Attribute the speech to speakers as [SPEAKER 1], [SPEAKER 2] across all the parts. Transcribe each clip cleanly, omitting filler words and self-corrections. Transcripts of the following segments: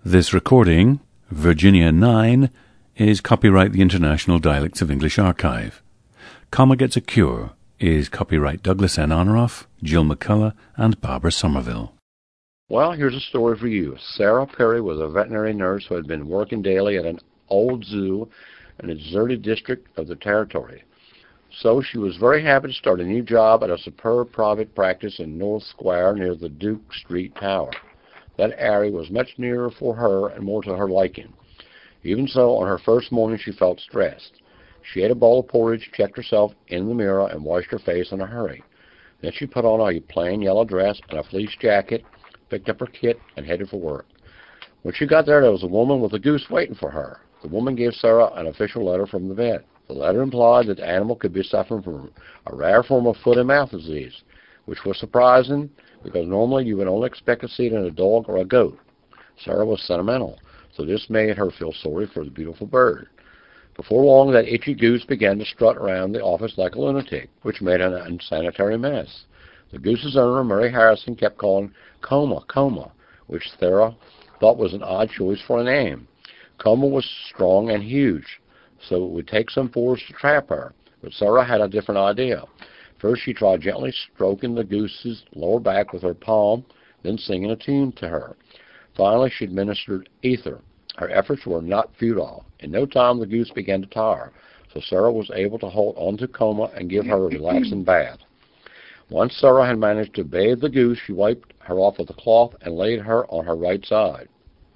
[SPEAKER 1] This recording, Virginia 9, is copyright the International Dialects of English Archive. Comma Gets a Cure is copyright Douglas N. Honoraff, Jill McCullough, and Barbara Somerville.
[SPEAKER 2] Well, here's a story for you. Sarah Perry was a veterinary nurse who had been working daily at an old zoo in a deserted district of the territory. So she was very happy to start a new job at a superb private practice in North Square near the Duke Street Tower. That area was much nearer for her and more to her liking. Even so, on her first morning she felt stressed. She ate a bowl of porridge, checked herself in the mirror, and washed her face in a hurry. Then she put on a plain yellow dress and a fleece jacket, picked up her kit, and headed for work. When she got there was a woman with a goose waiting for her. The woman gave Sarah an official letter from the vet. The letter implied that the animal could be suffering from a rare form of foot and mouth disease, which was surprising because normally you would only expect to see it in a dog or a goat. Sarah was sentimental, so this made her feel sorry for the beautiful bird. Before long, that itchy goose began to strut around the office like a lunatic, which made an unsanitary mess. The goose's owner, Mary Harrison, kept calling Coma, Coma, which Sarah thought was an odd choice for a name. Coma was strong and huge, so it would take some force to trap her, but Sarah had a different idea. First, she tried gently stroking the goose's lower back with her palm, then singing a tune to her. Finally, she administered ether. Her efforts were not futile. In no time, the goose began to tire, so Sarah was able to hold onto Coma and give her a relaxing bath. Once Sarah had managed to bathe the goose, she wiped her off with a cloth and laid her on her right side.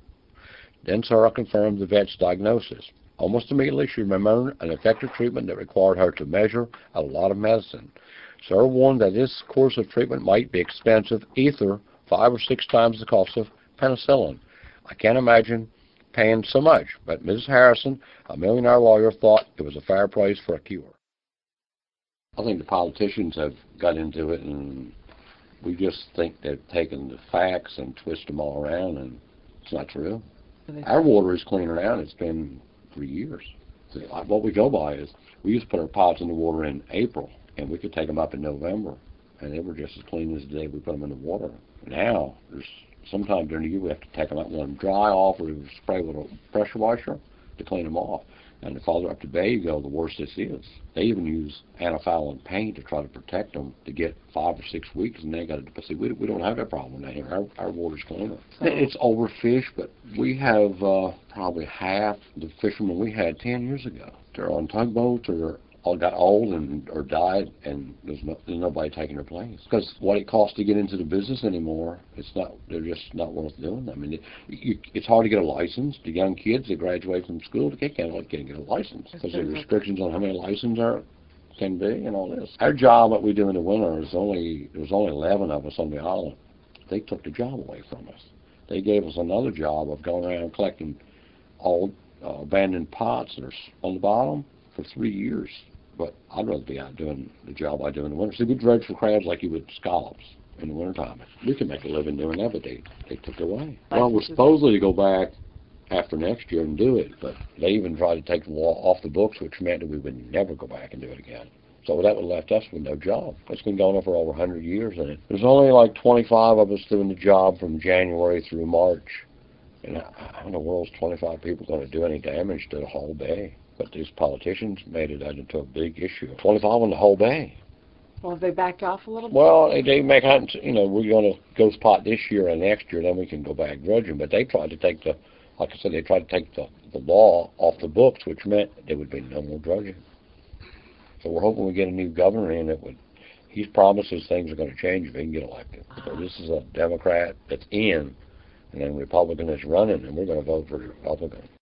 [SPEAKER 2] Then Sarah confirmed the vet's diagnosis. Almost immediately, she remembered an effective treatment that required her to measure a lot of medicine. Sarah warned that this course of treatment might be expensive, ether 5 or 6 times the cost of penicillin. I can't imagine paying so much, but Mrs. Harrison, a millionaire lawyer, thought it was a fair price for a cure. I think the politicians have got into it, and we just think they've taken the facts and twist them all around, and it's not true. Our water is cleaner now than it's been for years. So what we go by is we used to put our pots in the water in April, and we could take them up in November, and they were just as clean as the day we put them in the water. Now, there's sometime during the year we have to take them out and let them dry off, or we spray with a pressure washer to clean them off. And the farther up the bay you go, the worse this is. They even use antifouling paint to try to protect them to get 5 or 6 weeks, and they got to see we don't have that problem down here. Our water's cleaner. It's overfished, but we have probably half the fishermen we had 10 years ago. They're on tugboats, or they're all got old or died, and there's nobody taking their place. Because what it costs to get into the business anymore, they're just not worth doing. I mean, it's hard to get a license. The young kids that graduate from school, they can't get a license because there are restrictions on how many licenses there can be and all this. Our job, what we do in the winter, there was only 11 of us on the island. They took the job away from us. They gave us another job of going around collecting old abandoned pots that are on the bottom for 3 years. But I'd rather be out doing the job I do in the winter. See, we dredge for crabs like you would scallops in the wintertime. We can make a living doing that, but they took it away. Well, we're supposedly to go back after next year and do it, but they even tried to take the law off the books, which meant that we would never go back and do it again. So that would have left us with no job. It's been going on for over 100 years, and there's only like 25 of us doing the job from January through March. And how in the world's 25 people going to do any damage to the whole bay? But these politicians made it into a big issue. 25 on the whole bay.
[SPEAKER 3] Well, have they backed off a little bit?
[SPEAKER 2] Well, they make, we're going to go spot this year and next year, then we can go back dredging. But they tried to take the law off the books, which meant there would be no more dredging. So we're hoping we get a new governor in that he promises things are going to change if he can get elected. So this is a Democrat that's in, and then a Republican that's running, and we're going to vote for the Republican.